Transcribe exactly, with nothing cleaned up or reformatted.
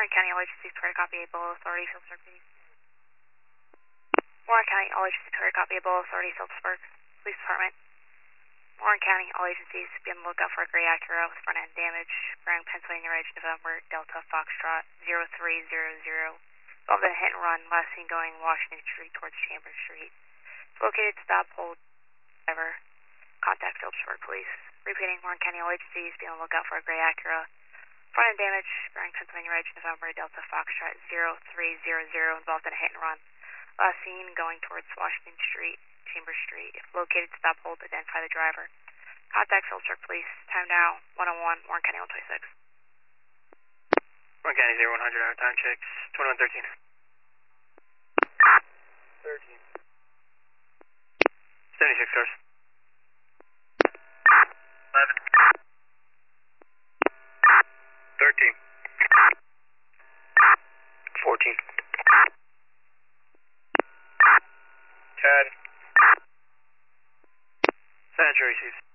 Warren County, all agencies, Victoria, copy a Bolo Authority, Phillipsburg, please. Warren County, all agencies, Victoria, copy a Bolo Authority, Phillipsburg, Police Department. Warren County, all agencies, be on the lookout for a gray Acura with front end damage, bearing Pennsylvania Ridge, November, Delta, Foxtrot, zero three zero zero. Involved in a hit and run, last seen going Washington Street towards Chambers Street. It's located, stop, hold, driver. Contact Phillipsburg Police. Repeating, Warren County, all agencies, be on the lookout for a gray Acura. Front end damage, bearing Pennsylvania Ridge, November, Delta, Foxtrot, zero three zero zero. Involved in a hit and run. Last seen going towards Washington Street, Chambers Street. If located, stop, hold, identify the driver. Contact Phillipsburg Police. Time now, one oh one, Warren County, one twenty-six. Warren County, zero one hundred, hour time checks, twenty-one thirteen. thirteen. seventy-six cars. eleven. thirteen. fourteen. ten. Sanitary receipts.